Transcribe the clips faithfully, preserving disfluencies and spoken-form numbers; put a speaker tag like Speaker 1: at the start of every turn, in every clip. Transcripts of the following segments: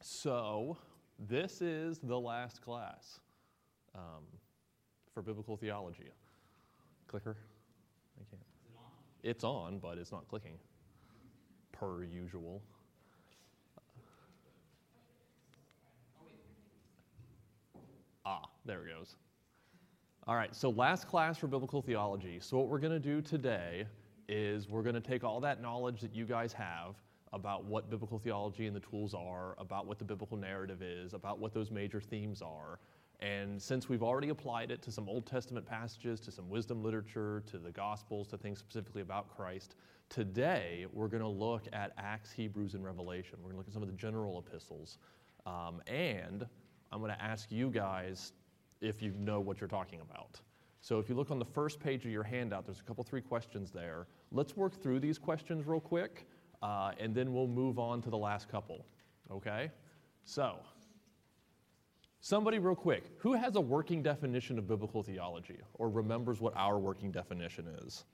Speaker 1: So this is the last class um, for biblical theology. Clicker? I can't.
Speaker 2: Is it on?
Speaker 1: It's on, but it's not clicking, per usual. Ah, there it goes. All right, so last class for biblical theology. So what we're going to do today is we're going to take all that knowledge that you guys have about what biblical theology and the tools are, about what the biblical narrative is, about what those major themes are. And since we've already applied it to some Old Testament passages, to some wisdom literature, to the Gospels, to things specifically about Christ, today we're going to look at Acts, Hebrews, and Revelation. We're going to look at some of the general epistles. Um, and I'm going to ask you guys if you know what you're talking about. So if you look on the first page of your handout, there's a couple, three questions there. Let's work through these questions real quick, uh, and then we'll move on to the last couple, okay? So, somebody real quick, who has a working definition of biblical theology or remembers what our working definition is?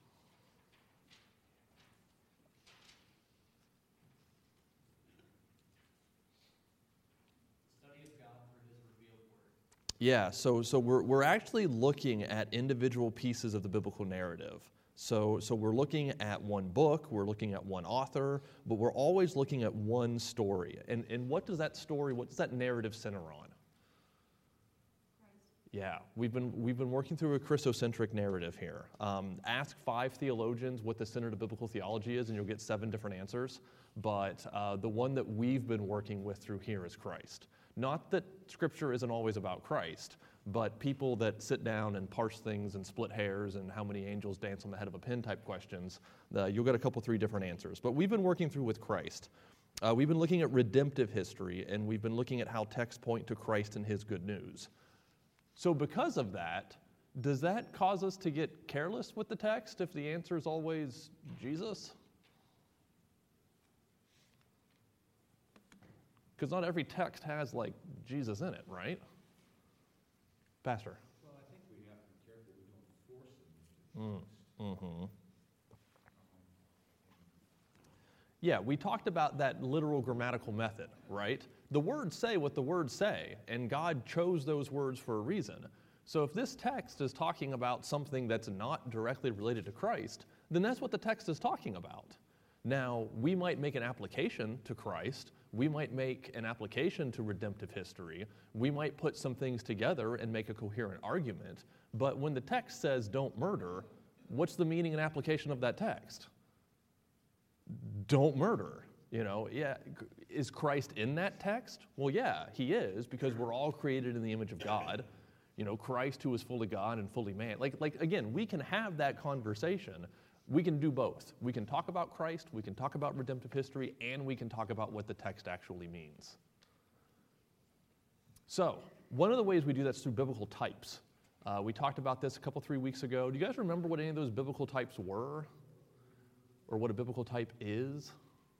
Speaker 2: Study of God through His revealed word.
Speaker 1: Yeah, so so we're we're actually looking at individual pieces of the biblical narrative. So so we're looking at one book, we're looking at one author, but we're always looking at one story. And and what does that story, what does that narrative center on? Yeah, we've been we've been working through a Christocentric narrative here. Um, ask five theologians what the center to biblical theology is, and you'll get seven different answers. But uh, the one that we've been working with through here is Christ. Not that Scripture isn't always about Christ, but people that sit down and parse things and split hairs and how many angels dance on the head of a pin type questions, uh, you'll get a couple, three different answers. But we've been working through with Christ. Uh, we've been looking at redemptive history, and we've been looking at how texts point to Christ and His good news. So because of that, does that cause us to get careless with the text if the answer is always Jesus? Because not every text has, like, Jesus in it, right? Pastor?
Speaker 3: Well, I think we have to be careful we don't force them into
Speaker 1: Mm,
Speaker 3: text.
Speaker 1: mm-hmm. Yeah, we talked about that literal grammatical method, right? The words say what the words say, and God chose those words for a reason. So if this text is talking about something that's not directly related to Christ, then that's what the text is talking about. Now, we might make an application to Christ, we might make an application to redemptive history, we might put some things together and make a coherent argument, but when the text says don't murder, what's the meaning and application of that text? Don't murder. You know, yeah, is Christ in that text? Well, yeah, He is, because we're all created in the image of God. You know, Christ who is fully God and fully man. Like, like again, we can have that conversation. We can do both. We can talk about Christ, we can talk about redemptive history, and we can talk about what the text actually means. So, one of the ways we do that is through biblical types. Uh, we talked about this a couple, three weeks ago. Do you guys remember what any of those biblical types were? Or what a biblical type is?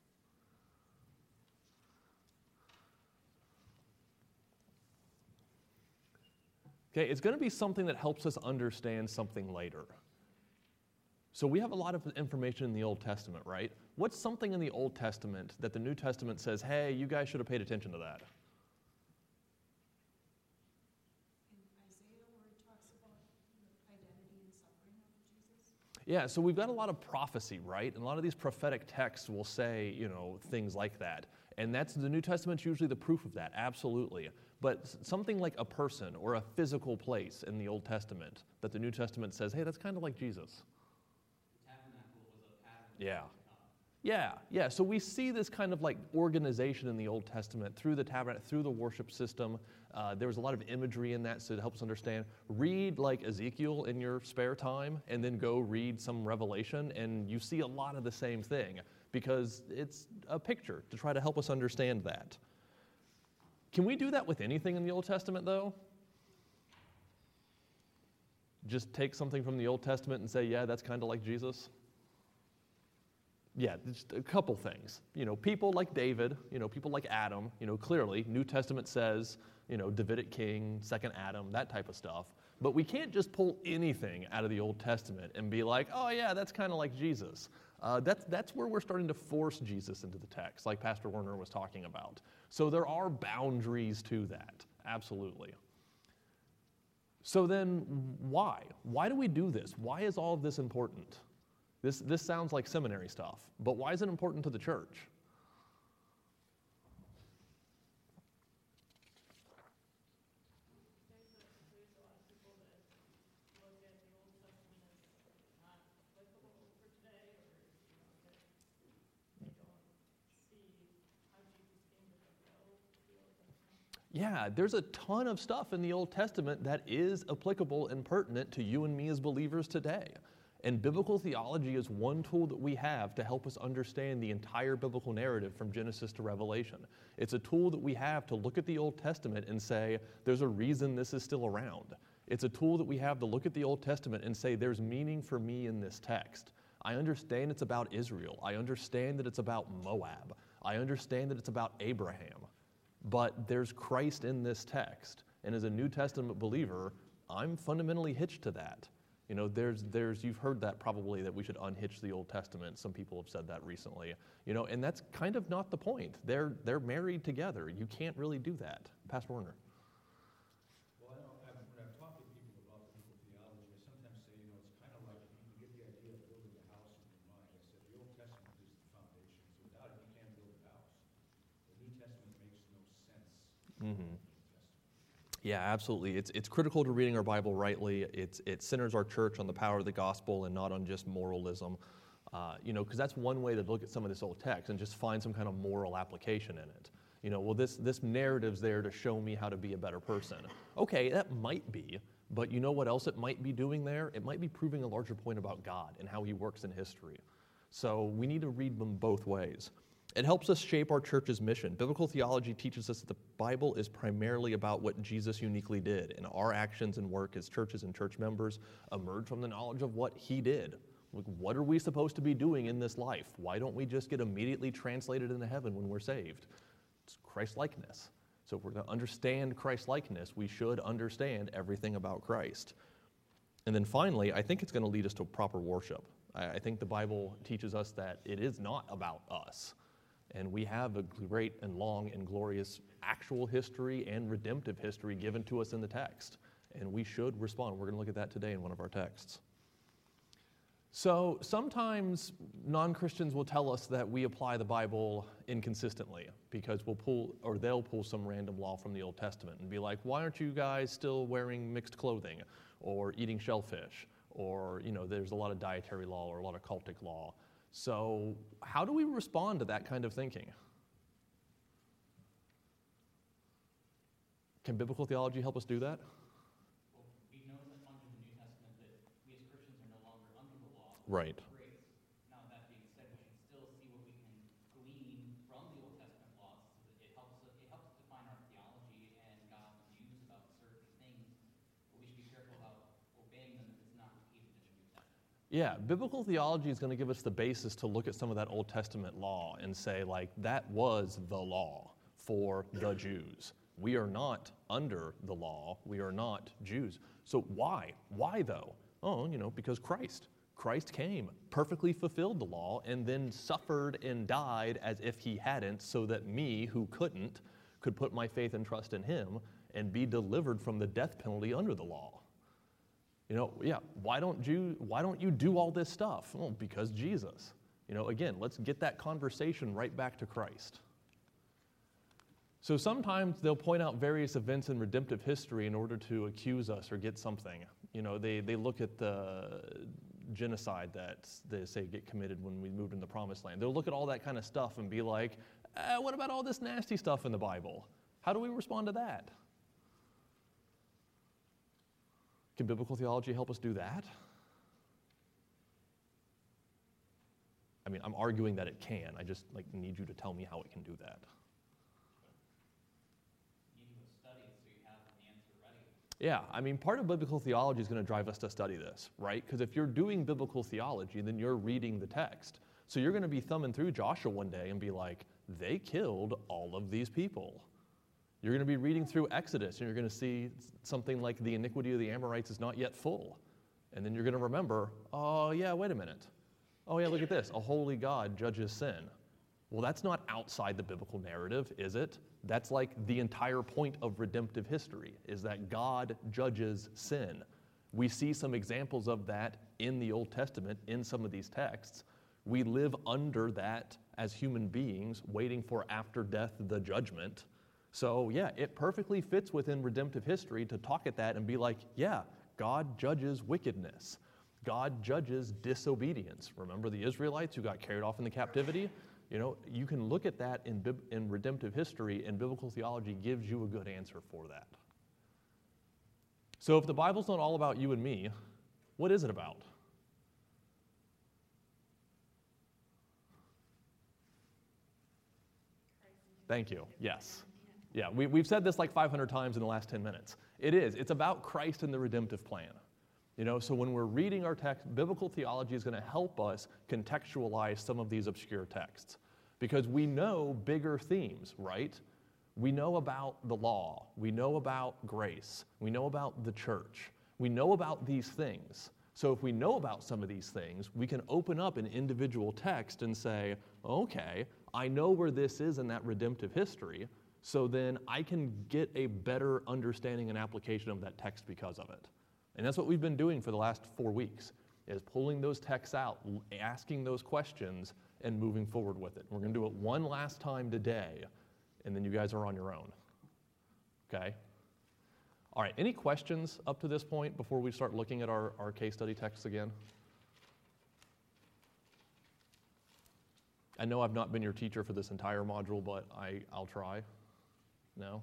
Speaker 1: Okay, it's going to be something that helps us understand something later. So we have a lot of information in the Old Testament, right? What's something in the Old Testament that the New Testament says, hey, you guys should have paid attention to that?
Speaker 4: In Isaiah, where it talks about the identity and suffering of Jesus?
Speaker 1: Yeah, so we've got a lot of prophecy, right? And a lot of these prophetic texts will say, you know, things like that. And that's the New Testament's usually the proof of that, absolutely. But something like a person or a physical place in the Old Testament that the New Testament says, hey, that's kind of like Jesus.
Speaker 2: The tabernacle was a pattern.
Speaker 1: Yeah. Yeah, yeah. So we see this kind of like organization in the Old Testament through the tabernacle, through the worship system. Uh, there was a lot of imagery in that, so it helps understand. Read like Ezekiel in your spare time, and then go read some Revelation, and you see a lot of the same thing because it's a picture to try to help us understand that. Can we do that with anything in the Old Testament, though? Just take something from the Old Testament and say, yeah, that's kind of like Jesus? Yeah, just a couple things. You know, people like David, you know, people like Adam, you know, clearly, New Testament says, you know, Davidic king, second Adam, that type of stuff. But we can't just pull anything out of the Old Testament and be like, oh yeah, that's kind of like Jesus. Uh, that's, that's where we're starting to force Jesus into the text, like Pastor Werner was talking about. So there are boundaries to that, absolutely. So then why? Why do we do this? Why is all of this important? This, this sounds like seminary stuff, but why is it important to the church? Yeah, there's a ton of stuff in the Old Testament that is applicable and pertinent to you and me as believers today. And biblical theology is one tool that we have to help us understand the entire biblical narrative from Genesis to Revelation. It's a tool that we have to look at the Old Testament and say, there's a reason this is still around. It's a tool that we have to look at the Old Testament and say, there's meaning for me in this text. I understand it's about Israel. I understand that it's about Moab. I understand that it's about Abraham. But there's Christ in this text. And as a New Testament believer, I'm fundamentally hitched to that. You know, there's, there's, you've heard that probably, that we should unhitch the Old Testament. Some people have said that recently. You know, and that's kind of not the point. They're, they're married together. You can't really do that. Pastor Werner.
Speaker 3: Well, I know, I've, when I've talked to people about biblical theology, I sometimes say, you know, it's kind of like you get the idea of building a house in your mind. I said, the Old Testament is the foundation, so without it, you can't build a house. The New Testament makes no sense.
Speaker 1: Mm-hmm. Yeah, absolutely. It's it's critical to reading our Bible rightly. It's it centers our church on the power of the gospel and not on just moralism. Uh, you know, because that's one way to look at some of this old text and just find some kind of moral application in it. You know, well, this this narrative's there to show me how to be a better person. Okay, that might be, but you know what else it might be doing there? It might be proving a larger point about God and how He works in history. So we need to read them both ways. It helps us shape our church's mission. Biblical theology teaches us that the Bible is primarily about what Jesus uniquely did, and our actions and work as churches and church members emerge from the knowledge of what He did. Like, what are we supposed to be doing in this life? Why don't we just get immediately translated into heaven when we're saved? It's Christ-likeness. So if we're going to understand Christ-likeness, we should understand everything about Christ. And then finally, I think it's going to lead us to proper worship. I, I think the Bible teaches us that it is not about us. And we have a great and long and glorious actual history and redemptive history given to us in the text. And we should respond. We're going to look at that today in one of our texts. So sometimes non-Christians will tell us that we apply the Bible inconsistently because we'll pull, or they'll pull some random law from the Old Testament and be like, why aren't you guys still wearing mixed clothing or eating shellfish? Or, you know, there's a lot of dietary law or a lot of cultic law. So how do we respond to that kind of thinking? Can biblical theology help us do that?
Speaker 2: Well, we know that under the New Testament that we as Christians are no longer under the law.
Speaker 1: Right.
Speaker 2: Of grace. Now, that being said, we should still see what we can glean from the Old Testament laws so that it helps us, it helps define our theology and God's views about certain things. But we should be careful about obeying them if it's not repeated in the New Testament.
Speaker 1: Yeah, biblical theology is going to give us the basis to look at some of that Old Testament law and say, like, that was the law for the Jews. We are not under the law. We are not Jews. So why? Why, though? Oh, you know, because Christ. Christ came, perfectly fulfilled the law, and then suffered and died as if He hadn't, so that me, who couldn't, could put my faith and trust in Him and be delivered from the death penalty under the law. You know, yeah, why don't you, why don't you do all this stuff? Well, because Jesus. You know, again, let's get that conversation right back to Christ. So sometimes they'll point out various events in redemptive history in order to accuse us or get something. You know, they, they look at the genocide that they say get committed when we moved into the Promised Land. They'll look at all that kind of stuff and be like, eh, what about all this nasty stuff in the Bible? How do we respond to that? Can biblical theology help us do that? I mean, I'm arguing that it can. I just like need you to tell me how it can do that.
Speaker 2: You need to study it so you have the answer ready.
Speaker 1: Yeah, I mean, part of biblical theology is going to drive us to study this, right? Because if you're doing biblical theology, then you're reading the text. So you're going to be thumbing through Joshua one day and be like, they killed all of these people. You're going to be reading through Exodus, and you're going to see something like the iniquity of the Amorites is not yet full. And then you're going to remember, oh, yeah, wait a minute. Oh yeah, look at this. A holy God judges sin. Well, that's not outside the biblical narrative, is it? That's like the entire point of redemptive history, is that God judges sin. We see some examples of that in the Old Testament, in some of these texts. We live under that as human beings, waiting for after death the judgment. So yeah, it perfectly fits within redemptive history to talk at that and be like, yeah, God judges wickedness. God judges disobedience. Remember the Israelites who got carried off into captivity? You know, you can look at that in, in redemptive history, and biblical theology gives you a good answer for that. So if the Bible's not all about you and me, what is it about? Thank you. Yes. Yeah, we, we've said this like five hundred times in the last ten minutes. It is. It's about Christ and the redemptive plan. You know, so when we're reading our text, biblical theology is going to help us contextualize some of these obscure texts, because we know bigger themes, right? We know about the law. We know about grace. We know about the church. We know about these things. So if we know about some of these things, we can open up an individual text and say, okay, I know where this is in that redemptive history, so then I can get a better understanding and application of that text because of it. And that's what we've been doing for the last four weeks, is pulling those texts out, asking those questions, and moving forward with it. We're going to do it one last time today, and then you guys are on your own. Okay? All right, any questions up to this point before we start looking at our, our case study texts again? I know I've not been your teacher for this entire module, but I, I'll try. No?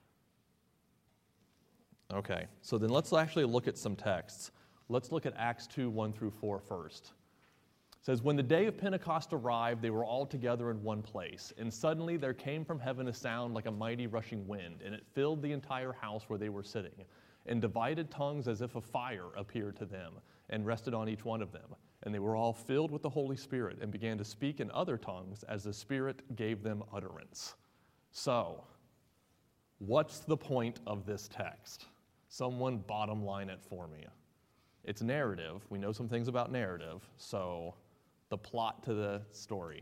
Speaker 1: Okay, so then let's actually look at some texts. Let's look at Acts two, one through four first. It says, when the day of Pentecost arrived, they were all together in one place, and suddenly there came from heaven a sound like a mighty rushing wind, and it filled the entire house where they were sitting. And divided tongues as if a fire appeared to them, and rested on each one of them. And they were all filled with the Holy Spirit, and began to speak in other tongues as the Spirit gave them utterance. So, what's the point of this text? Someone bottom line it for me. It's narrative. We know some things about narrative, so the plot to the story.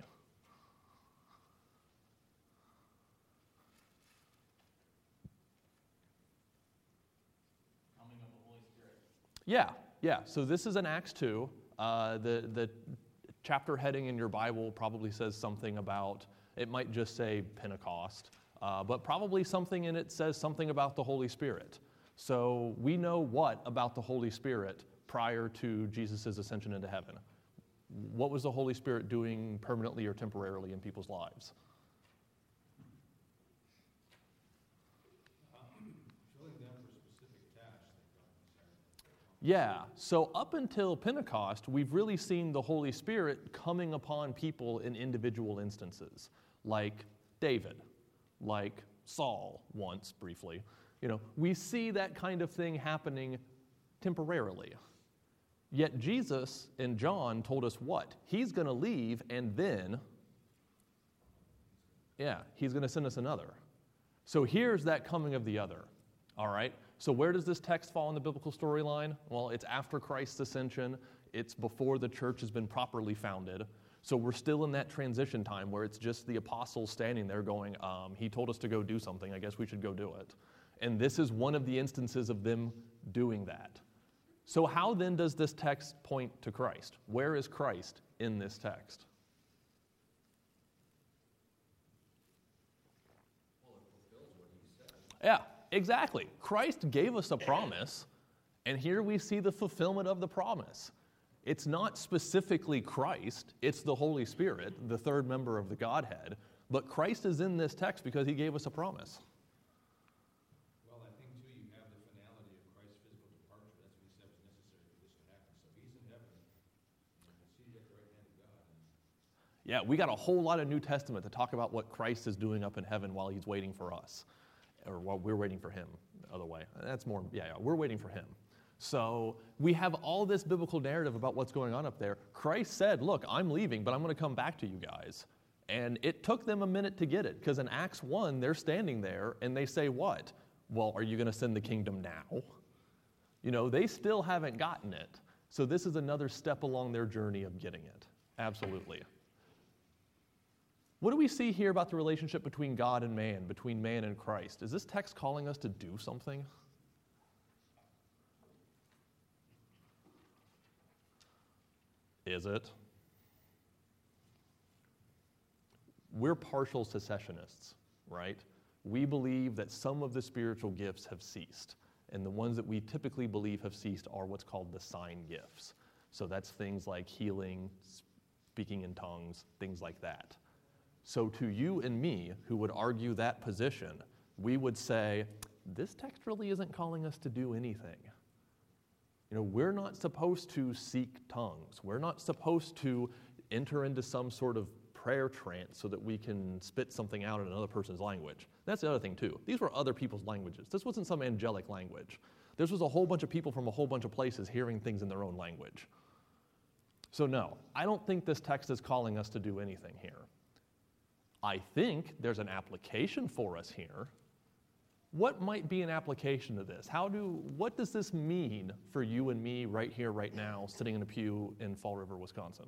Speaker 2: Coming of the Holy Spirit.
Speaker 1: Yeah, yeah. So this is in Acts two. Uh, the, the chapter heading in your Bible probably says something about, it might just say Pentecost, uh, but probably something in it says something about the Holy Spirit. So we know what about the Holy Spirit prior to Jesus' ascension into heaven? What was the Holy Spirit doing permanently or temporarily in people's lives?
Speaker 3: Filling them for specific tasks that God desired.
Speaker 1: Yeah, so up until Pentecost, we've really seen the Holy Spirit coming upon people in individual instances, like David, like Saul once, briefly. You know, we see that kind of thing happening temporarily. Yet Jesus in John told us what? He's going to leave, and then, yeah, he's going to send us another. So here's that coming of the other, all right? So where does this text fall in the biblical storyline? Well, it's after Christ's ascension. It's before the church has been properly founded. So we're still in that transition time where it's just the apostles standing there going, um, he told us to go do something. I guess we should go do it. And this is one of the instances of them doing that. So how then does this text point to Christ? Where is Christ in this text?
Speaker 3: Well, it fulfills what he said.
Speaker 1: Yeah, exactly. Christ gave us a promise, and here we see the fulfillment of the promise. It's not specifically Christ, it's the Holy Spirit, the third member of the Godhead, but Christ is in this text because he gave us a promise.
Speaker 3: Well, I think, too, you have the finality of Christ's physical departure. That's what he said was necessary for this to happen. So he's in heaven, and we'll see you at the right hand of God.
Speaker 1: Yeah, we got a whole lot of New Testament to talk about what Christ is doing up in heaven while he's waiting for us, or while we're waiting for him, the other way. That's more, yeah, yeah, we're waiting for him. So we have all this biblical narrative about what's going on up there. Christ said, look, I'm leaving, but I'm going to come back to you guys. And it took them a minute to get it, because in Acts one, they're standing there, and they say what? Well, are you going to send the kingdom now? You know, they still haven't gotten it. So this is another step along their journey of getting it. Absolutely. What do we see here about the relationship between God and man, between man and Christ? Is this text calling us to do something? Is it? We're partial cessationists, right? We believe that some of the spiritual gifts have ceased, and the ones that we typically believe have ceased are what's called the sign gifts. So that's things like healing, speaking in tongues, things like that. So to you and me, who would argue that position, we would say, this text really isn't calling us to do anything. You know, we're not supposed to seek tongues. We're not supposed to enter into some sort of prayer trance so that we can spit something out in another person's language. That's the other thing, too. These were other people's languages. This wasn't some angelic language. This was a whole bunch of people from a whole bunch of places hearing things in their own language. So no, I don't think this text is calling us to do anything here. I think there's an application for us here. What might be an application to this? How do, what does this mean for you and me right here, right now, sitting in a pew in Fall River, Wisconsin?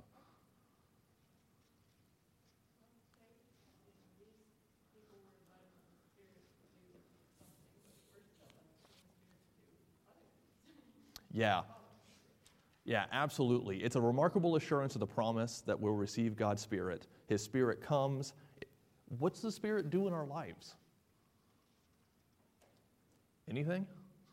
Speaker 1: Yeah. Yeah, absolutely. It's a remarkable assurance of the promise that we'll receive God's Spirit. His Spirit comes. What's the Spirit do in our lives? Anything?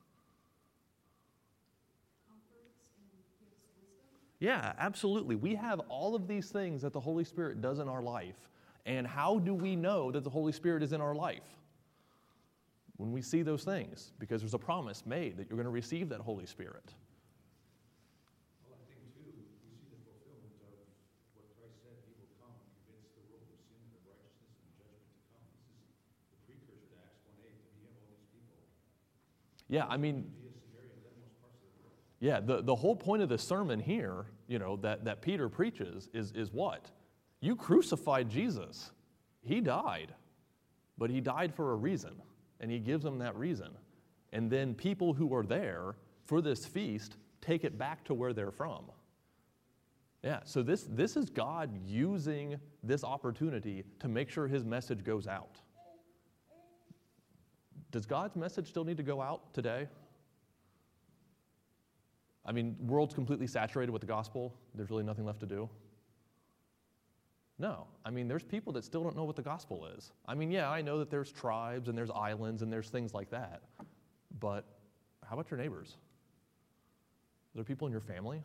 Speaker 4: Comforts and gives wisdom.
Speaker 1: Yeah, absolutely. We have all of these things that the Holy Spirit does in our life. And how do we know that the Holy Spirit is in our life? When we see those things, because there's a promise made that you're going to receive that Holy Spirit.
Speaker 3: Well, I think, too, we see the fulfillment of what Christ said, he will come and convince the world of sin and of righteousness and judgment to come. This is the precursor to Acts one eight, and we have all these people.
Speaker 1: Yeah, I mean,
Speaker 3: Judea, Samaria, and uttermost parts of the world.
Speaker 1: yeah, the, the whole point of the sermon here, you know, that, that Peter preaches is, is what? You crucified Jesus. He died, but he died for a reason. And he gives them that reason. And then people who are there for this feast take it back to where they're from. Yeah, so this, this is God using this opportunity to make sure his message goes out. Does God's message still need to go out today? I mean, world's completely saturated with the gospel. There's really nothing left to do. No. I mean, there's people that still don't know what the gospel is. I mean, yeah, I know that there's tribes and there's islands and there's things like that. But how about your neighbors? Are there people in your family?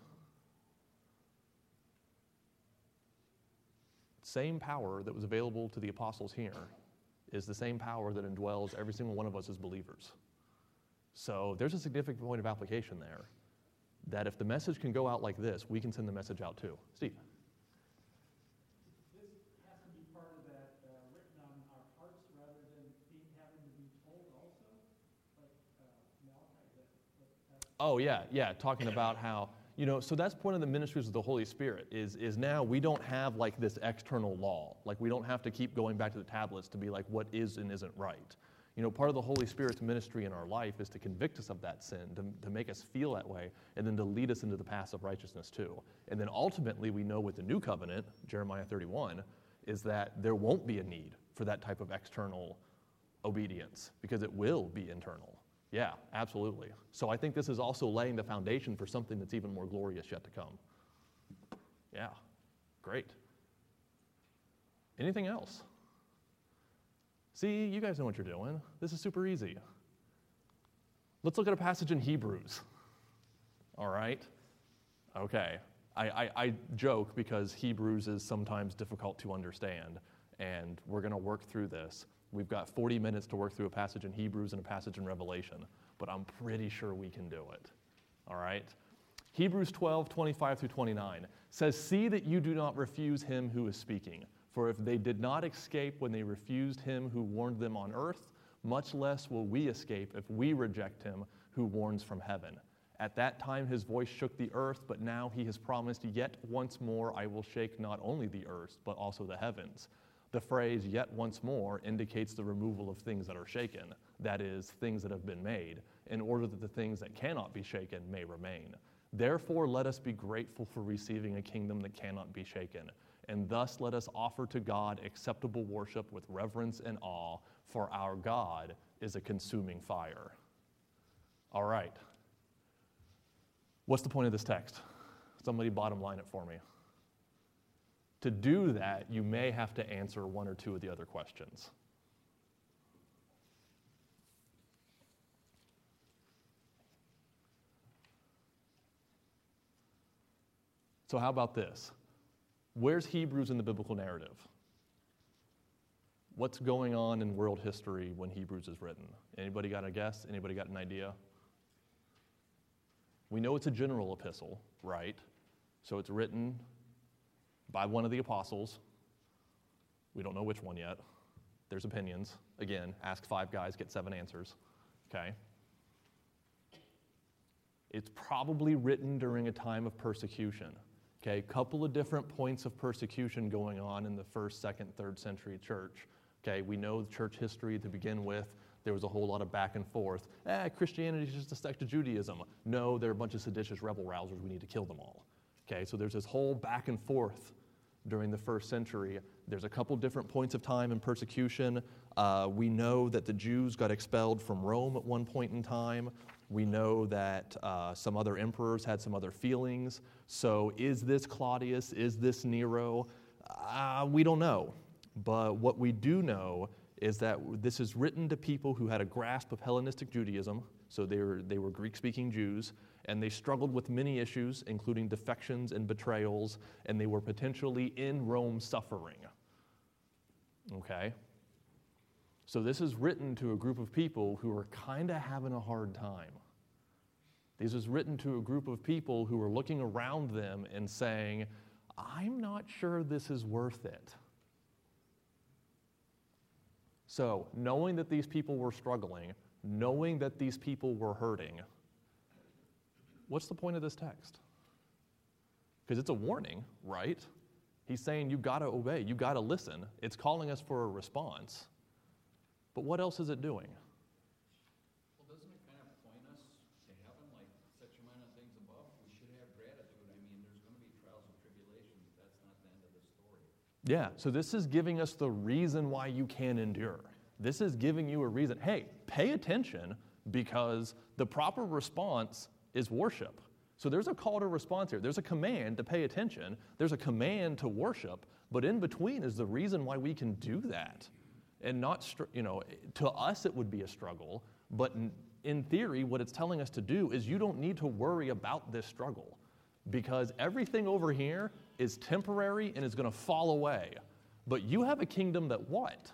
Speaker 1: Same power that was available to the apostles here is the same power that indwells every single one of us as believers. So there's a significant point of application there, that if the message can go out like this, we can send the message out too. Steve? Oh, yeah, yeah, talking about how, you know, so that's one of the ministries of the Holy Spirit, is, is now we don't have like this external law. Like we don't have to keep going back to the tablets to be like what is and isn't right. You know, part of the Holy Spirit's ministry in our life is to convict us of that sin, to, to make us feel that way, and then to lead us into the paths of righteousness too. And then ultimately we know with the new covenant, Jeremiah thirty-one, is that there won't be a need for that type of external obedience because it will be internal. Yeah, absolutely. So I think this is also laying the foundation for something that's even more glorious yet to come. Yeah, great. Anything else? See, you guys know what you're doing. This is super easy. Let's look at a passage in Hebrews. All right? Okay. I, I, I joke because Hebrews is sometimes difficult to understand, and we're going to work through this. We've got forty minutes to work through a passage in Hebrews and a passage in Revelation, but I'm pretty sure we can do it. All right? Hebrews twelve, twenty-five through twenty-nine says, "See that you do not refuse him who is speaking. For if they did not escape when they refused him who warned them on earth, much less will we escape if we reject him who warns from heaven. At that time his voice shook the earth, but now he has promised, yet once more I will shake not only the earth, but also the heavens." The phrase, "yet once more," indicates the removal of things that are shaken, that is, things that have been made, in order that the things that cannot be shaken may remain. Therefore, let us be grateful for receiving a kingdom that cannot be shaken. And thus let us offer to God acceptable worship with reverence and awe, for our God is a consuming fire. All right. What's the point of this text? Somebody bottom line it for me. To do that, you may have to answer one or two of the other questions. So how about this? Where's Hebrews in the biblical narrative? What's going on in world history when Hebrews is written? Anybody got a guess? Anybody got an idea? We know it's a general epistle, right? So it's written by one of the apostles. We don't know which one yet. There's opinions. Again, ask five guys, get seven answers. Okay? It's probably written during a time of persecution. Okay, a couple of different points of persecution going on in the first, second, third century church. Okay, we know church history to begin with. There was a whole lot of back and forth. Eh, Christianity is just a sect of Judaism. No, they're a bunch of seditious rebel rousers. We need to kill them all. Okay, so there's this whole back and forth during the first century. There's a couple different points of time in persecution. Uh, we know that the Jews got expelled from Rome at one point in time. We know that uh, some other emperors had some other feelings. So is this Claudius? Is this Nero? Uh, we don't know. But what we do know is that this is written to people who had a grasp of Hellenistic Judaism. So they were, they were Greek-speaking Jews, and they struggled with many issues, including defections and betrayals, and they were potentially in Rome suffering. Okay? So this is written to a group of people who are kind of having a hard time. This is written to a group of people who are looking around them and saying, I'm not sure this is worth it. So, knowing that these people were struggling, knowing that these people were hurting, what's the point of this text? Because it's a warning, right? He's saying you've got to obey, you've got to listen. It's calling us for a response. But what else is it doing?
Speaker 3: Well, doesn't it kind of point us to heaven, like such a amount of things above? We should have gratitude. I mean, there's going to be trials and tribulations. That's not the end of the story.
Speaker 1: Yeah, so this is giving us the reason why you can endure. This is giving you a reason. Hey, pay attention, because the proper response is worship. So there's a call to response here. There's a command to pay attention. There's a command to worship. But in between is the reason why we can do that. And not, you know, to us it would be a struggle, but in, in theory, what it's telling us to do is you don't need to worry about this struggle, because everything over here is temporary and is going to fall away. But you have a kingdom that what?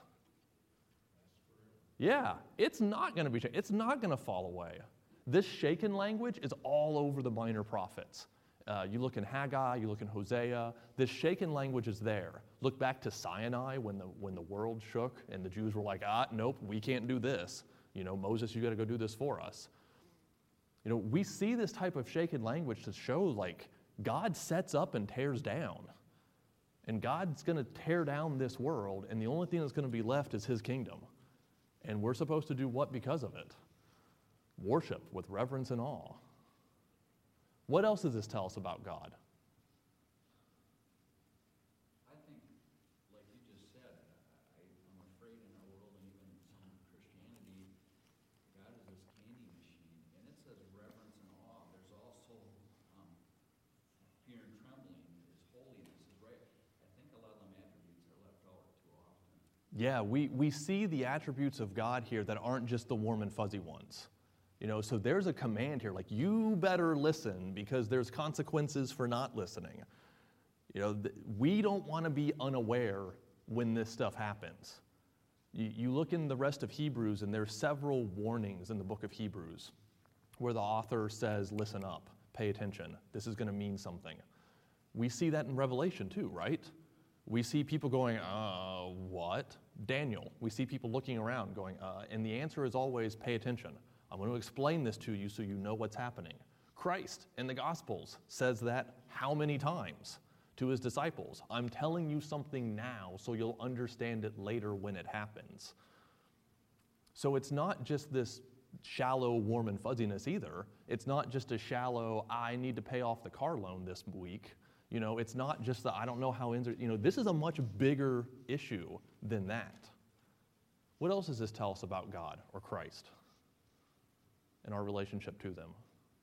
Speaker 1: Yeah, it's not going to be shaken. It's not going to fall away. This shaken language is all over the minor prophets. Uh, you look in Haggai, you look in Hosea, this shaken language is there. Look back to Sinai when the when the world shook and the Jews were like, ah, nope, we can't do this. You know, Moses, you got to go do this for us. You know, we see this type of shaken language to show like God sets up and tears down. And God's going to tear down this world, and the only thing that's going to be left is his kingdom. And we're supposed to do what because of it? Worship with reverence and awe. What else does this tell us about God?
Speaker 3: I think, like you just said, I, I'm afraid in our world and even some Christianity, God is this candy machine. And it says reverence and awe. There's also um, fear and trembling. His holiness is right. I think a lot of them attributes are left out too often.
Speaker 1: Yeah, we, we see the attributes of God here that aren't just the warm and fuzzy ones. You know, so there's a command here, like, you better listen because there's consequences for not listening. You know, th- we don't want to be unaware when this stuff happens. You, you look in the rest of Hebrews, and there's several warnings in the book of Hebrews where the author says, listen up, pay attention, this is going to mean something. We see that in Revelation too, right? We see people going, uh, what? Daniel. We see people looking around going, uh, and the answer is always pay attention. I'm going to explain this to you so you know what's happening. Christ in the Gospels says that how many times to his disciples? I'm telling you something now so you'll understand it later when it happens. So it's not just this shallow warm and fuzziness either. It's not just a shallow, I need to pay off the car loan this week. You know, it's not just the, I don't know how, ends are, you know, this is a much bigger issue than that. What else does this tell us about God or Christ and our relationship to them?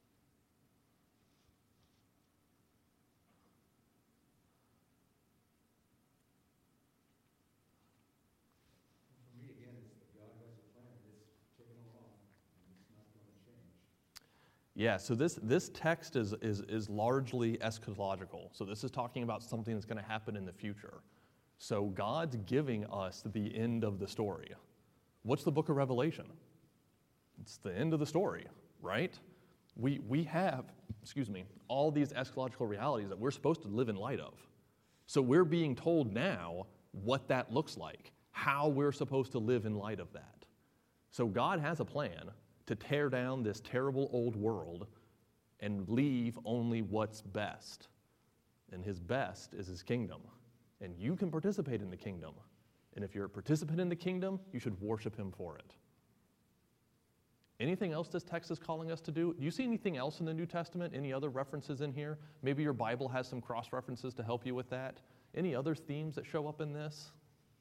Speaker 3: For me, again, it's that God has a plan. It's taken along, and it's not going to change.
Speaker 1: Yeah, so this, this text is, is, is largely eschatological. So this is talking about something that's going to happen in the future. So God's giving us the end of the story. What's the book of Revelation? It's the end of the story, right? We, we have, excuse me, all these eschatological realities that we're supposed to live in light of. So we're being told now what that looks like, how we're supposed to live in light of that. So God has a plan to tear down this terrible old world and leave only what's best. And his best is his kingdom. And you can participate in the kingdom. And if you're a participant in the kingdom, you should worship him for it. Anything else this text is calling us to do? Do you see anything else in the New Testament? Any other references in here? Maybe your Bible has some cross-references to help you with that. Any other themes that show up in this?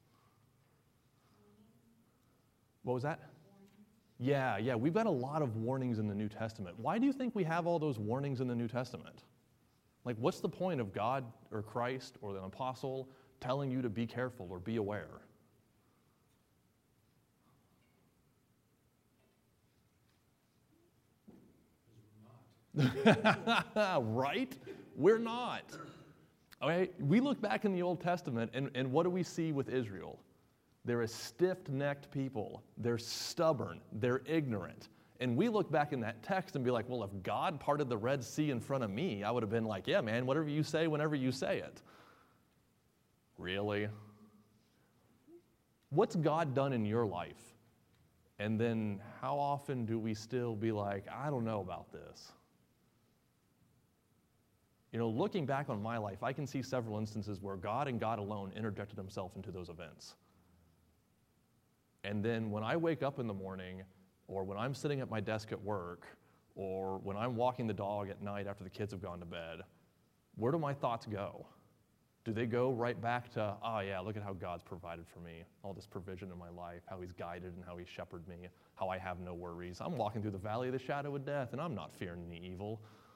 Speaker 1: What was that? Yeah, yeah, we've got a lot of warnings in the New Testament. Why do you think we have all those warnings in the New Testament? Like, what's the point of God or Christ or an apostle telling you to be careful or be aware? Right? We're not. Okay, we look back in the Old Testament, and, and what do we see with Israel? They're a stiff-necked people. They're stubborn. They're ignorant. And we look back in that text and be like, well, if God parted the Red Sea in front of me, I would have been like, yeah, man, whatever you say, whenever you say it. Really? What's God done in your life? And then how often do we still be like, I don't know about this? You know, looking back on my life, I can see several instances where God and God alone interjected himself into those events. And then when I wake up in the morning, or when I'm sitting at my desk at work, or when I'm walking the dog at night after the kids have gone to bed, where do my thoughts go? Do they go right back to, oh yeah, look at how God's provided for me, all this provision in my life, how he's guided and how he's shepherded me, how I have no worries. I'm walking through the valley of the shadow of death, and I'm not fearing any evil.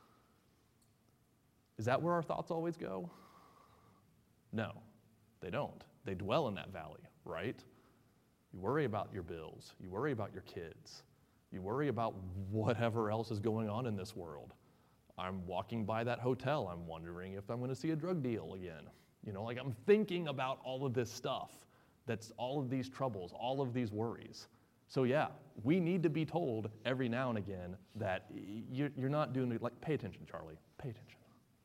Speaker 1: Is that where our thoughts always go? No, they don't. They dwell in that valley, right? You worry about your bills. You worry about your kids. You worry about whatever else is going on in this world. I'm walking by that hotel. I'm wondering if I'm going to see a drug deal again. You know, like I'm thinking about all of this stuff. That's all of these troubles, all of these worries. So yeah, we need to be told every now and again that you're, you're not doing it. Like, pay attention, Charlie. Pay attention.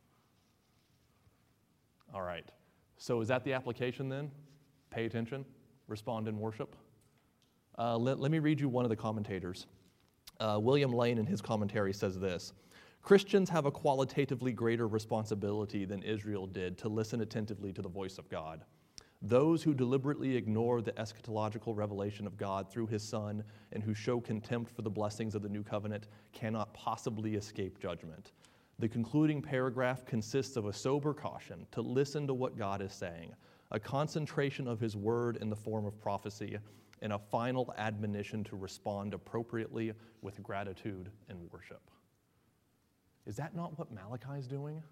Speaker 1: All right. So is that the application then? Pay attention. Respond in worship. Uh, let, let me read you one of the commentators. Uh, William Lane in his commentary says this: Christians have a qualitatively greater responsibility than Israel did to listen attentively to the voice of God. Those who deliberately ignore the eschatological revelation of God through his Son and who show contempt for the blessings of the new covenant cannot possibly escape judgment. The concluding paragraph consists of a sober caution to listen to what God is saying, a concentration of his word in the form of prophecy, and a final admonition to respond appropriately with gratitude and worship. Is that not what Malachi is doing?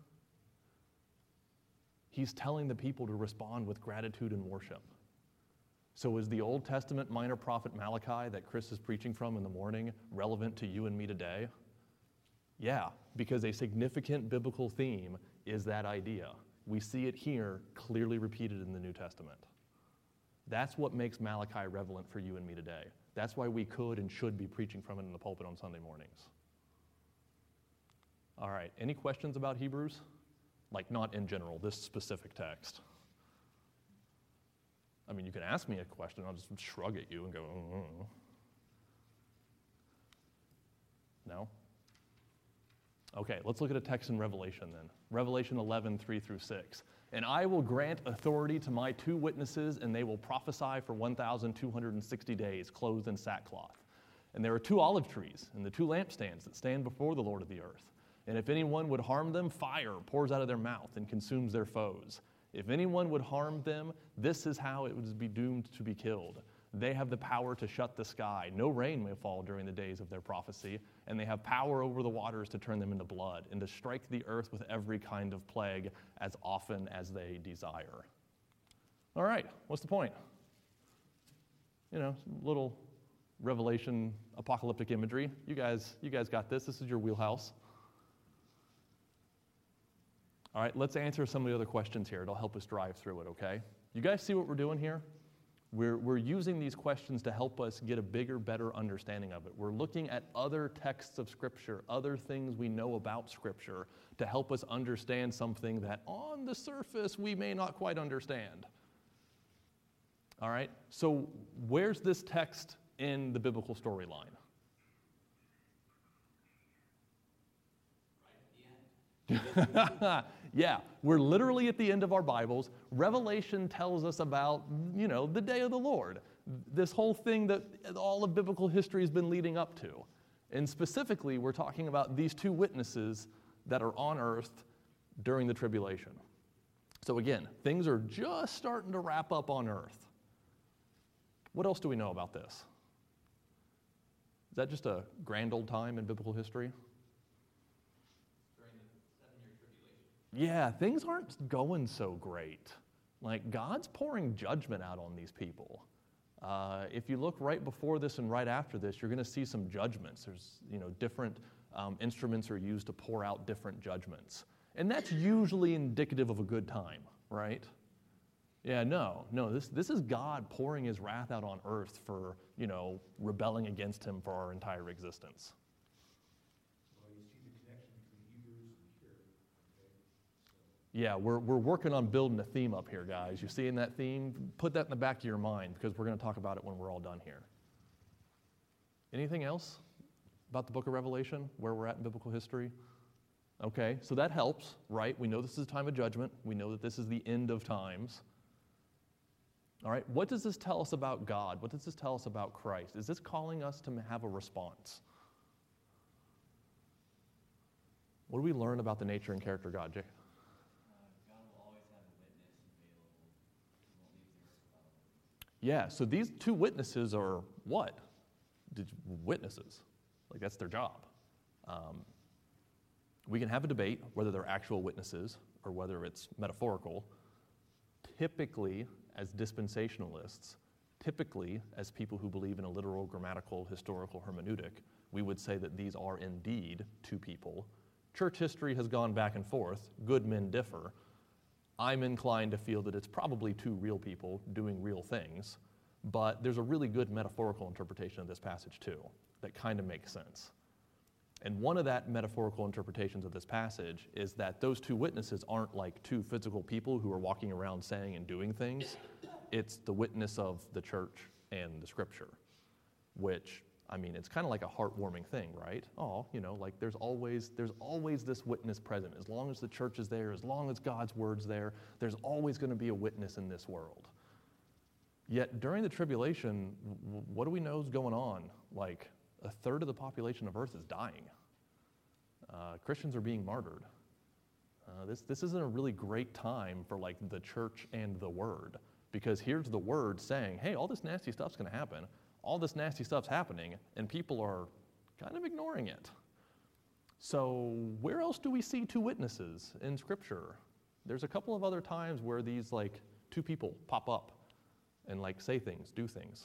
Speaker 1: He's telling the people to respond with gratitude and worship. So is the Old Testament minor prophet Malachi that Chris is preaching from in the morning relevant to you and me today? Yeah, because a significant biblical theme is that idea. We see it here clearly repeated in the New Testament. That's what makes Malachi relevant for you and me today. That's why we could and should be preaching from it in the pulpit on Sunday mornings. All right, any questions about Hebrews? Like, not in general, this specific text. I mean, you can ask me a question, I'll just shrug at you and go, mm-hmm. No? Okay, let's look at a text in Revelation then. Revelation eleven, three through six. And I will grant authority to my two witnesses, and they will prophesy for one thousand two hundred sixty days, clothed in sackcloth. And there are two olive trees and the two lampstands that stand before the Lord of the earth. And if anyone would harm them, fire pours out of their mouth and consumes their foes. If anyone would harm them, this is how it would be doomed to be killed. They have the power to shut the sky. No rain may fall during the days of their prophecy, and they have power over the waters to turn them into blood and to strike the earth with every kind of plague as often as they desire. All right, what's the point? You know, little Revelation apocalyptic imagery. You guys, you guys got this. This is your wheelhouse. All right, let's answer some of the other questions here. It'll help us drive through it, okay? You guys see what we're doing here? We're, we're using these questions to help us get a bigger, better understanding of it. We're looking at other texts of Scripture, other things we know about Scripture, to help us understand something that on the surface we may not quite understand. All right, so where's this text in the biblical storyline? Yeah, we're literally at the end of our Bibles. Revelation tells us about, you know, the day of the Lord, this whole thing that all of biblical history has been leading up to. And specifically, we're talking about these two witnesses that are on earth during the tribulation. So again, things are just starting to wrap up on earth. What else do we know about this? Is that just a grand old time in biblical history? Yeah, things aren't going so great. Like, God's pouring judgment out on these people. Uh, if you look right before this and right after this, you're going to see some judgments. There's, you know, different um, instruments are used to pour out different judgments. And that's usually indicative of a good time, right? Yeah, no, no, this, this is God pouring his wrath out on earth for, you know, rebelling against him for our entire existence. Yeah, we're, we're working on building a theme up here, guys. You seeing that theme? Put that in the back of your mind because we're going to talk about it when we're all done here. Anything else about the book of Revelation, where we're at in biblical history? Okay, so that helps, right? We know this is a time of judgment. We know that this is the end of times. All right, what does this tell us about God? What does this tell us about Christ? Is this calling us to have a response? What do we learn about the nature and character of God, Jay? Yeah, so these two witnesses are what? Did, witnesses. Like, that's their job. Um, we can have a debate whether they're actual witnesses or whether it's metaphorical. Typically, as dispensationalists, typically as people who believe in a literal, grammatical, historical hermeneutic, we would say that these are indeed two people. Church history has gone back and forth. Good men differ. I'm inclined to feel that it's probably two real people doing real things, but there's a really good metaphorical interpretation of this passage too that kind of makes sense. And one of that metaphorical interpretations of this passage is that those two witnesses aren't like two physical people who are walking around saying and doing things. It's the witness of the church and the Scripture, which, I mean, it's kind of like a heartwarming thing, right? Oh, you know, like there's always there's always this witness present. As long as the church is there, as long as God's word's there, there's always going to be a witness in this world. Yet during the tribulation, w- what do we know is going on? Like a third of the population of Earth is dying. Uh, Christians are being martyred. Uh, this this isn't a really great time for like the church and the word, because here's the word saying, hey, all this nasty stuff's going to happen. All this nasty stuff's happening, and people are kind of ignoring it. So where else do we see two witnesses in Scripture? There's a couple of other times where these like two people pop up and like say things, do things.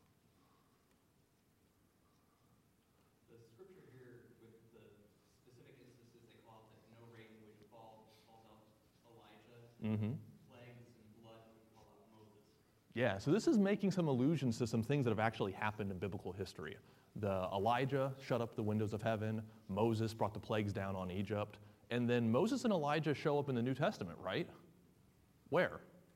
Speaker 2: The Scripture here with the specific instances they call out that no rain would fall, calls out Elijah.
Speaker 1: Mm-hmm.
Speaker 2: Yeah,
Speaker 1: so this is making some allusions to some things that have actually happened in biblical history. The Elijah shut up the windows of heaven. Moses brought the plagues down on Egypt. And then Moses and Elijah show up in the New Testament, right? Where?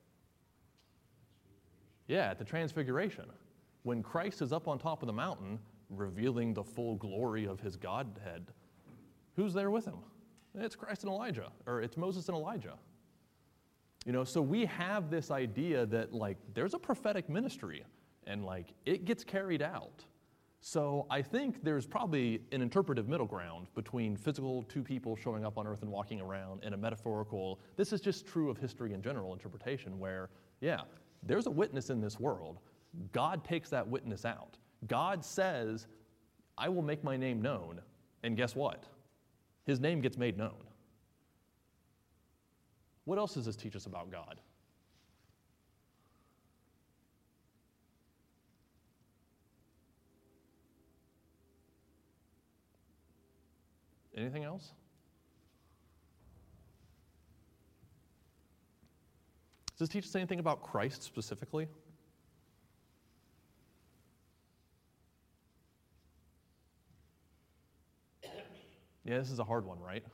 Speaker 1: Yeah, at the Transfiguration. When Christ is up on top of the mountain, revealing the full glory of his Godhead, who's there with him? It's Christ and Elijah, or it's Moses and Elijah. You know, so we have this idea that, like, there's a prophetic ministry, and, like, it gets carried out. So I think there's probably an interpretive middle ground between physical two people showing up on earth and walking around and a metaphorical, this is just true of history in general interpretation where, yeah, there's a witness in this world. God takes that witness out. God says, I will make my name known. And guess what? His name gets made known. What else does this teach us about God? Anything else? Does this teach us anything about Christ specifically? Yeah, this is a hard one, right?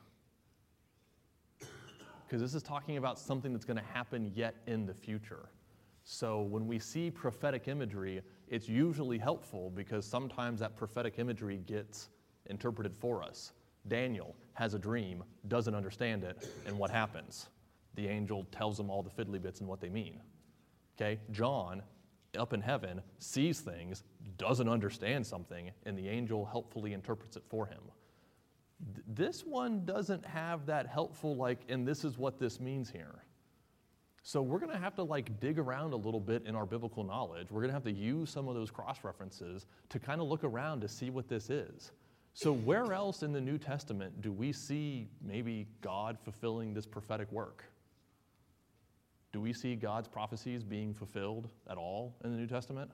Speaker 1: Because this is talking about something that's going to happen yet in the future. So when we see prophetic imagery, it's usually helpful because sometimes that prophetic imagery gets interpreted for us. Daniel has a dream, doesn't understand it, and what happens? The angel tells him all the fiddly bits and what they mean. Okay, John, up in heaven, sees things, doesn't understand something, and the angel helpfully interprets it for him. Th- this one doesn't have that helpful, like, and this is what this means here. So we're going to have to like dig around a little bit in our biblical knowledge. We're going to have to use some of those cross-references to kind of look around to see what this is. So where else in the New Testament do we see maybe God fulfilling this prophetic work? Do we see God's prophecies being fulfilled at all in the New Testament?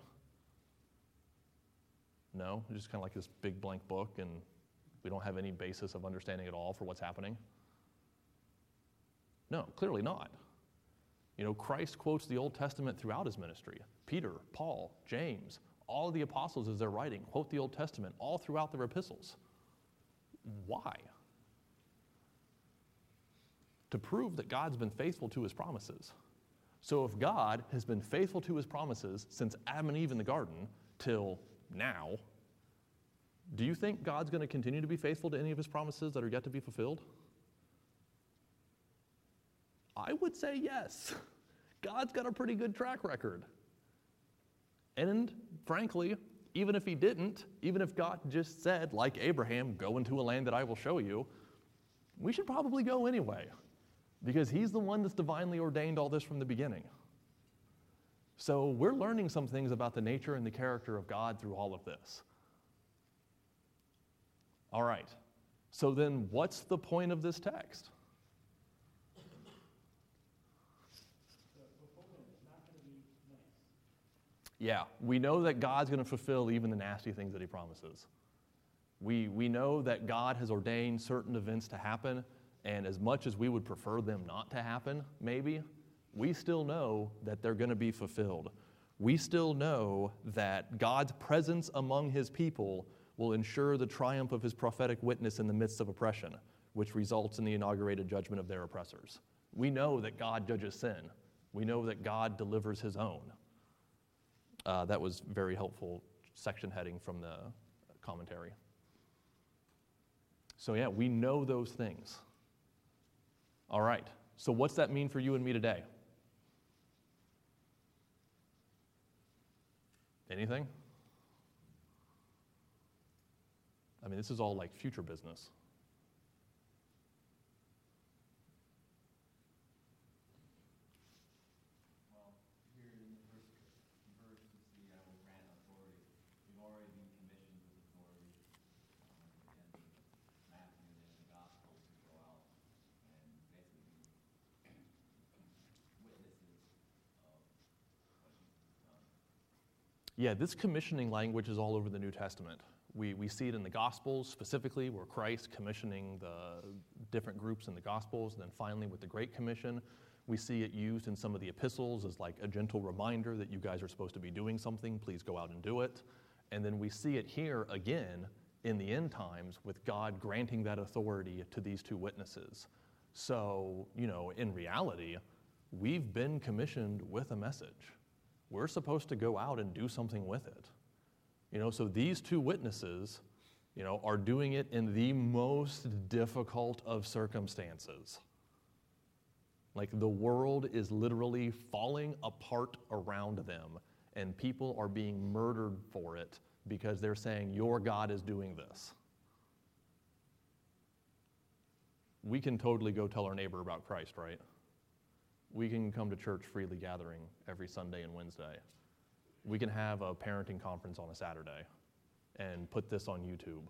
Speaker 1: No, it's just kind of like this big blank book and we don't have any basis of understanding at all for what's happening? No, clearly not. You know, Christ quotes the Old Testament throughout his ministry. Peter, Paul, James, all of the apostles as they're writing quote the Old Testament all throughout their epistles. Why? To prove that God's been faithful to his promises. So if God has been faithful to his promises since Adam and Eve in the garden till now, do you think God's going to continue to be faithful to any of his promises that are yet to be fulfilled? I would say yes. God's got a pretty good track record. And frankly, even if he didn't, even if God just said, like Abraham, go into a land that I will show you, we should probably go anyway, because he's the one that's divinely ordained all this from the beginning. So we're learning some things about the nature and the character of God through all of this. All right, so then what's the point of this text? Yeah, we know that God's going to fulfill even the nasty things that he promises. We, we know that God has ordained certain events to happen, and as much as we would prefer them not to happen, maybe, we still know that they're going to be fulfilled. We still know that God's presence among his people will ensure the triumph of his prophetic witness in the midst of oppression, which results in the inaugurated judgment of their oppressors. We know that God judges sin. We know that God delivers his own. Uh, that was very helpful section heading from the commentary. So yeah, we know those things. All right, so what's that mean for you and me today? Anything? I mean, this is all like future business. Yeah, this commissioning language is all over the New Testament. We, we see it in the Gospels specifically, where Christ commissioning the different groups in the Gospels, and then finally with the Great Commission, we see it used in some of the epistles as like a gentle reminder that you guys are supposed to be doing something, please go out and do it. And then we see it here again in the end times with God granting that authority to these two witnesses. So, you know, in reality, we've been commissioned with a message. We're supposed to go out and do something with it. You know, so these two witnesses, you know, are doing it in the most difficult of circumstances. Like the world is literally falling apart around them, and people are being murdered for it because they're saying your God is doing this. We can totally go tell our neighbor about Christ, right? We can come to church freely gathering every Sunday and Wednesday. We can have a parenting conference on a Saturday and put this on YouTube.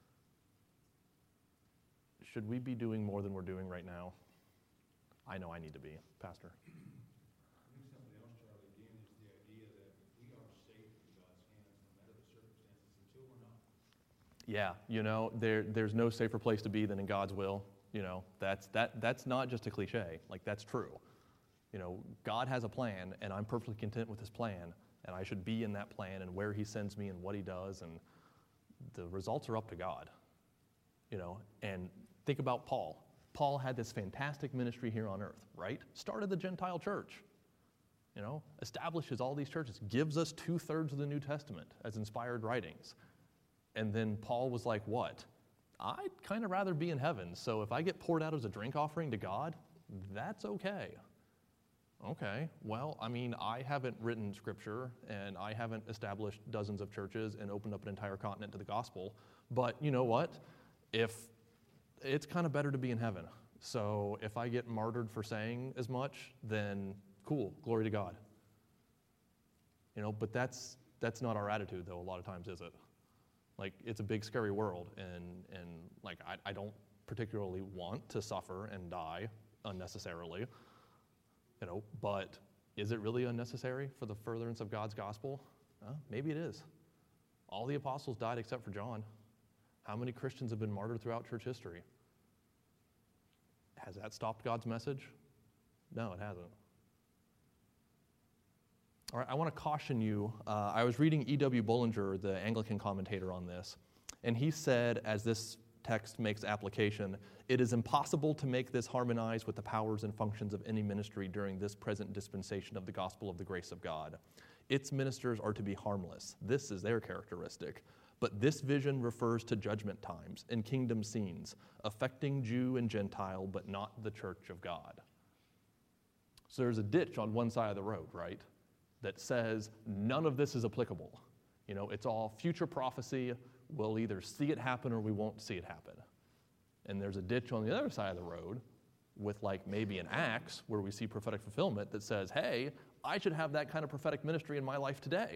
Speaker 1: Should we be doing more than we're doing right now? I know I need to be, Pastor.
Speaker 3: I think something else, Charlie, again, is the idea that we are safe in God's hands no matter the circumstances until we're not.
Speaker 1: Yeah, you know, there, there's no safer place to be than in God's will. You know, that's, that, that's not just a cliche. Like, that's true. You know, God has a plan, and I'm perfectly content with his plan, and I should be in that plan and where he sends me and what he does, and the results are up to God. You know, and think about Paul. Paul had this fantastic ministry here on earth, right? Started the Gentile church, you know, establishes all these churches, gives us two-thirds of the New Testament as inspired writings. And then Paul was like, what? I'd kind of rather be in heaven, so if I get poured out as a drink offering to God, that's okay. Okay, well, I mean, I haven't written scripture, and I haven't established dozens of churches and opened up an entire continent to the gospel, but you know what? If it's kind of better to be in heaven, so if I get martyred for saying as much, then cool, glory to God. You know, but that's that's not our attitude, though, a lot of times, is it? Like, it's a big, scary world, and, and like, I, I don't particularly want to suffer and die unnecessarily. You know, but is it really unnecessary for the furtherance of God's gospel? Uh, maybe it is. All the apostles died except for John. How many Christians have been martyred throughout church history? Has that stopped God's message? No, it hasn't. All right, I want to caution you. Uh, I was reading E W Bullinger, the Anglican commentator on this, and he said, as this text makes application, it is impossible to make this harmonize with the powers and functions of any ministry during this present dispensation of the gospel of the grace of God. Its ministers are to be harmless. This is their characteristic. But this vision refers to judgment times and kingdom scenes, affecting Jew and Gentile, but not the church of God. So there's a ditch on one side of the road, right, that says none of this is applicable. You know, it's all future prophecy. We'll either see it happen or we won't see it happen. And there's a ditch on the other side of the road with like maybe an Acts where we see prophetic fulfillment that says, hey, I should have that kind of prophetic ministry in my life today.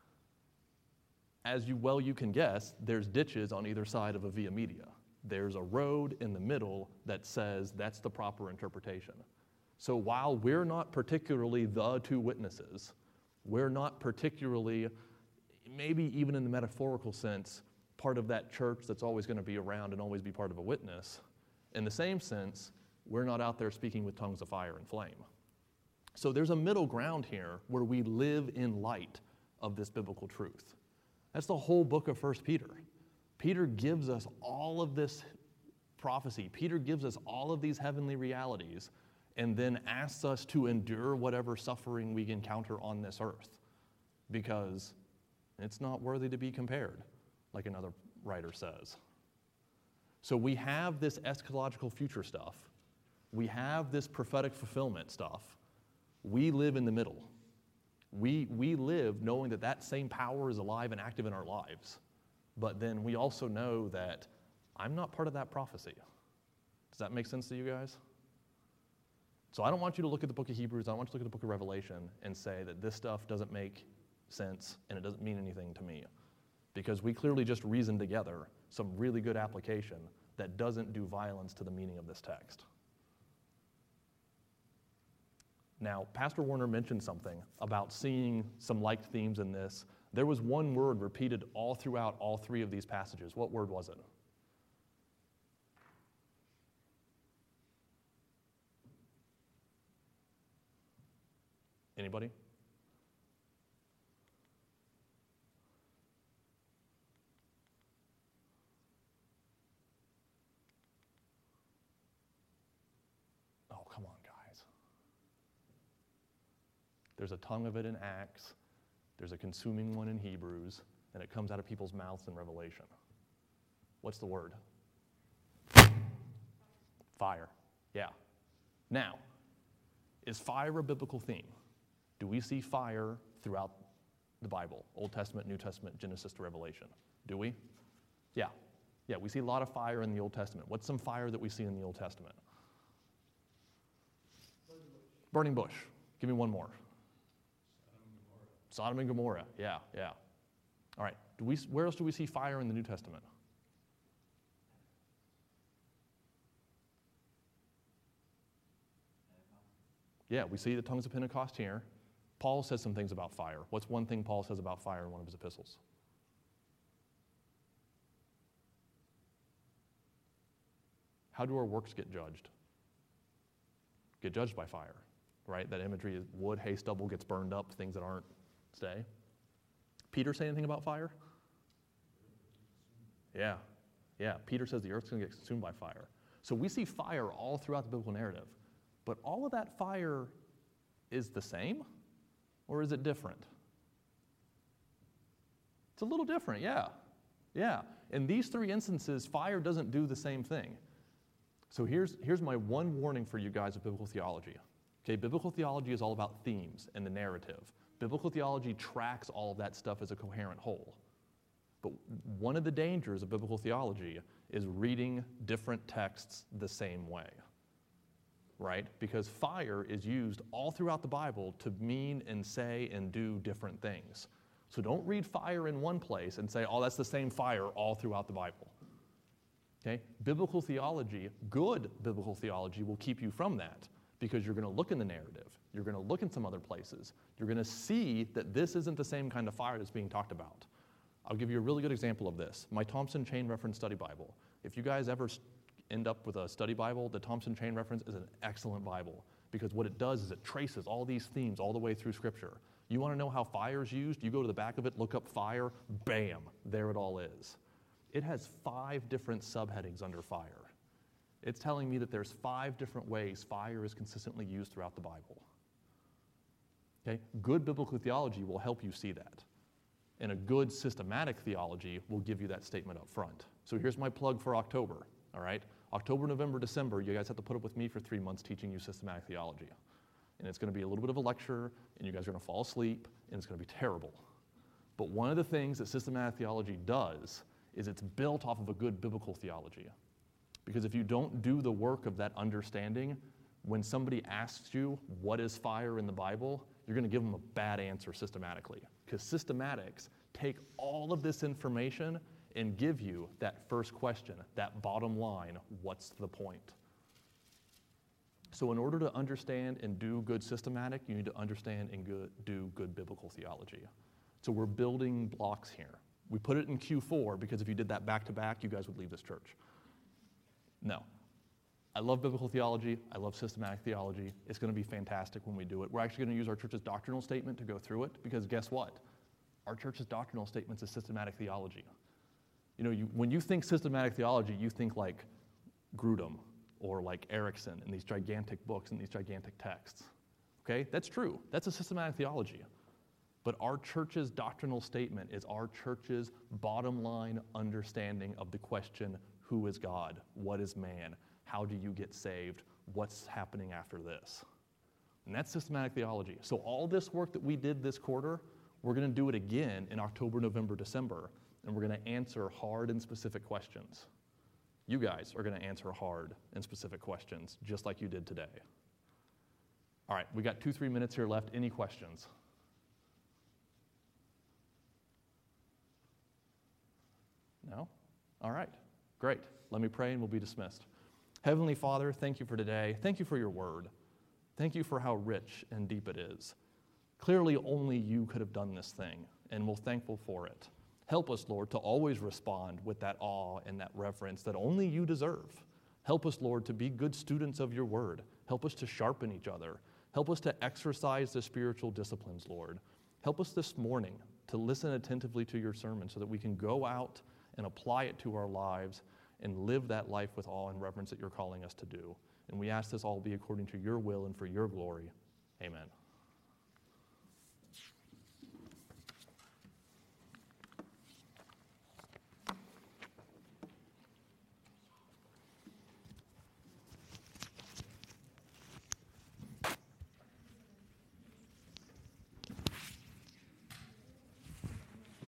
Speaker 1: As you well you can guess, there's ditches on either side of a via media. There's a road in the middle that says that's the proper interpretation. So while we're not particularly the two witnesses, we're not particularly, maybe even in the metaphorical sense, part of that church that's always going to be around and always be part of a witness. In the same sense, we're not out there speaking with tongues of fire and flame. So there's a middle ground here where we live in light of this biblical truth. That's the whole book of First Peter. Peter gives us all of this prophecy. Peter gives us all of these heavenly realities and then asks us to endure whatever suffering we encounter on this earth because it's not worthy to be compared, like another writer says. So we have this eschatological future stuff. We have this prophetic fulfillment stuff. We live in the middle. We, we live knowing that that same power is alive and active in our lives. But then we also know that I'm not part of that prophecy. Does that make sense to you guys? So I don't want you to look at the book of Hebrews, I don't want you to look at the book of Revelation and say that this stuff doesn't make sense and it doesn't mean anything to me. Because we clearly just reasoned together some really good application that doesn't do violence to the meaning of this text. Now, Pastor Warner mentioned something about seeing some like themes in this. There was one word repeated all throughout all three of these passages. What word was it? Anybody? Oh, come on, guys. There's a tongue of it in Acts. There's a consuming one in Hebrews, and it comes out of people's mouths in Revelation. What's the word? Fire. Yeah. Now, is fire a biblical theme? Do we see fire throughout the Bible, Old Testament, New Testament, Genesis to Revelation? Do we? Yeah. Yeah, we see a lot of fire in the Old Testament. What's some fire that we see in the Old Testament? Burning bush. Give me one more. Sodom and Gomorrah. Yeah, yeah. All right. Do we, where else do we see fire in the New Testament? Yeah, we see the tongues of Pentecost here. Paul says some things about fire. What's one thing Paul says about fire in one of his epistles? How do our works get judged? Get judged by fire, right? That imagery is wood, hay, stubble gets burned up, things that aren't stay. Peter say anything about fire? Yeah, yeah. Peter says the earth's going to get consumed by fire. So we see fire all throughout the biblical narrative. But all of that fire is the same, or is it different? It's a little different, yeah. Yeah. In these three instances, fire doesn't do the same thing. So here's, here's my one warning for you guys of biblical theology. Okay, biblical theology is all about themes and the narrative. Biblical theology tracks all of that stuff as a coherent whole. But one of the dangers of biblical theology is reading different texts the same way, right? Because fire is used all throughout the Bible to mean and say and do different things. So don't read fire in one place and say, oh, that's the same fire all throughout the Bible. Okay? Biblical theology, good biblical theology, will keep you from that because you're going to look in the narrative. You're going to look in some other places. You're going to see that this isn't the same kind of fire that's being talked about. I'll give you a really good example of this. My Thompson Chain Reference Study Bible. If you guys ever end up with a study Bible, the Thompson Chain Reference is an excellent Bible because what it does is it traces all these themes all the way through Scripture. You want to know how fire is used? You go to the back of it, look up fire, bam, there it all is. It has five different subheadings under fire. It's telling me that there's five different ways fire is consistently used throughout the Bible. Okay? Good biblical theology will help you see that. And a good systematic theology will give you that statement up front. So here's my plug for October, all right? October, November, December, you guys have to put up with me for three months teaching you systematic theology. And it's going to be a little bit of a lecture, and you guys are going to fall asleep, and it's going to be terrible. But one of the things that systematic theology does is it's built off of a good biblical theology. Because if you don't do the work of that understanding, when somebody asks you what is fire in the Bible, you're going to give them a bad answer systematically. Because systematics take all of this information and give you that first question, that bottom line, what's the point? So in order to understand and do good systematic, you need to understand and good, do good biblical theology. So we're building blocks here. We put it in Q four because if you did that back-to-back, you guys would leave this church. No. I love biblical theology. I love systematic theology. It's going to be fantastic when we do it. We're actually going to use our church's doctrinal statement to go through it because guess what? Our church's doctrinal statement is systematic theology. You know, you, when you think systematic theology, you think like Grudem or like Erickson and these gigantic books and these gigantic texts. Okay? That's true. That's a systematic theology. But our church's doctrinal statement is our church's bottom line understanding of the question, who is God? What is man? How do you get saved? What's happening after this? And that's systematic theology. So all this work that we did this quarter, we're going to do it again in October, November, December, and we're going to answer hard and specific questions. You guys are going to answer hard and specific questions, just like you did today. All right, we got two, three minutes here left. Any questions? No? All right, great. Let me pray and we'll be dismissed. Heavenly Father, thank you for today. Thank you for your word. Thank you for how rich and deep it is. Clearly, only you could have done this thing, and we're thankful for it. Help us, Lord, to always respond with that awe and that reverence that only you deserve. Help us, Lord, to be good students of your word. Help us to sharpen each other. Help us to exercise the spiritual disciplines, Lord. Help us this morning to listen attentively to your sermon so that we can go out and apply it to our lives and live that life with awe and reverence that you're calling us to do. And we ask this all be according to your will and for your glory. Amen.